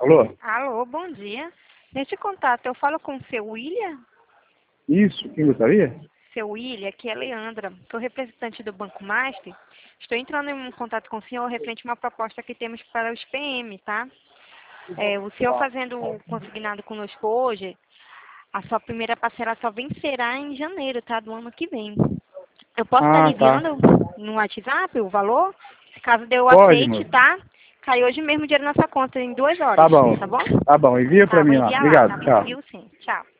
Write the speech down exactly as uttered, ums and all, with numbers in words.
Alô? Alô, bom dia. Neste contato, eu falo com o seu William? Isso, quem gostaria? Seu William, aqui é Leandra. Sou representante do Banco Master. Estou entrando em contato com o senhor referente a uma proposta que temos para os P M, tá? É, o senhor fazendo o consignado conosco hoje, a sua primeira parcela só vencerá em janeiro, tá? Do ano que vem. Eu posso estar Ah, tá. enviando no WhatsApp o valor? Se caso dê o Pode, aceite, moço. tá? Cai hoje mesmo o dinheiro na sua conta em duas horas, Tá bom. tá bom? Tá bom, envia Tá, pra vou mim lá. enviar lá, tá Obrigado, bom? tchau. Envio sim. Tchau.